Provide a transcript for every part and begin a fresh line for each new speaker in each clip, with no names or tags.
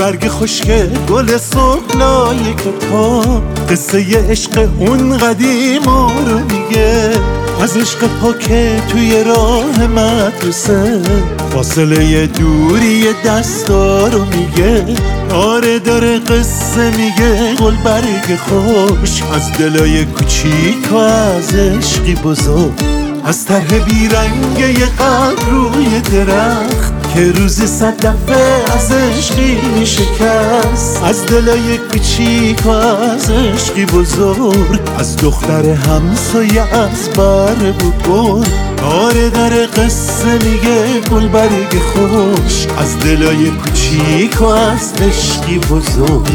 برگ خشک گل سرخلای کتاب قصه عشق اون قدیما رو میگه، از عشق پاک توی راه مدرسه، فاصله دوری دستا رو میگه. آره داره قصه میگه گل برگ خوش از دلای کوچیک و از عشقی بزرگ، از طرح بیرنگه قلب روی درخت که روزی 100 دفعه از عشقی میشکست، از دلای کوچیک و از عشقی بزرگ، از دختر همسایه از بر بود. آره داره قصه میگه گل برگ خوش از دلای کوچیک و از عشقی بزرگ.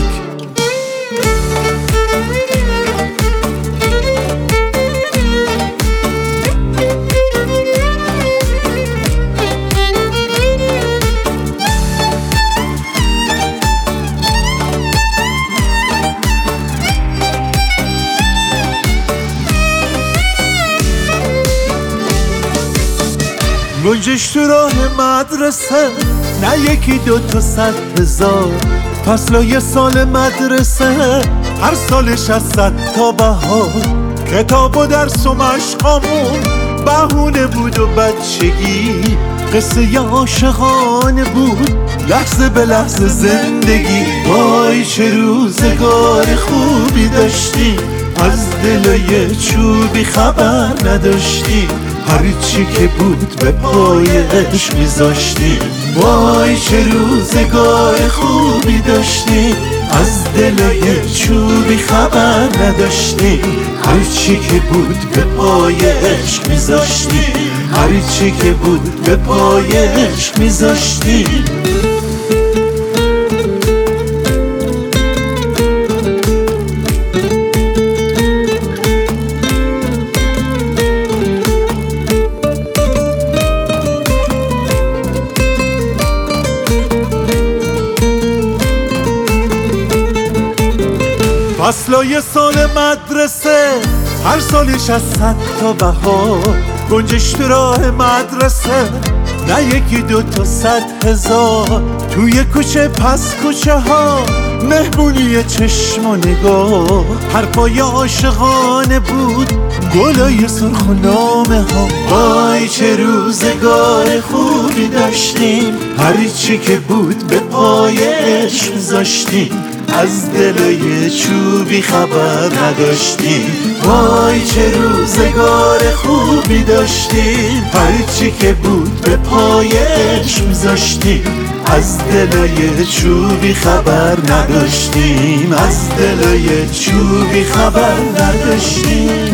گنجش تو راه مدرسه، نه یکی 2 تا 100,000 فصلای سال مدرسه، هر سالش از 100 تا بهار. کتاب و درس و مشقامون بهونه بود و بچگی، قصه عاشقانه بود لحظه به لحظه زندگی. وای چه روزگار خوبی داشتیم، از دلای چوبی خبر نداشتیم، هر چی که بود به پای عشق میذاشتیم. وای چه روزگار خوبی داشتیم، از دلای چوبی خبر نداشتیم، هر چی که بود به پای عشق میذاشتیم، هر چی که بود به پای عشق میذاشتیم. فصلای سال مدرسه، هر سالش از 100 تا بهار. گنجش تو راه مدرسه، نه یکی 2 تا 100,000 توی کوچه پس کوچه ها، مهمونی چشم و نگاه، حرفای عاشقانه بود گلای سرخ و نامه ها. وای چه روزگار خوبی داشتیم، هر چی که بود به پای عشق میذاشتیم، از دلای چوبی خبر نداشتیم. وای چه روزگار خوبی داشتیم، هر چی که بود به پای عشق میذاشتیم، از دلای چوبی خبر نداشتیم، از دلای چوبی خبر نداشتیم.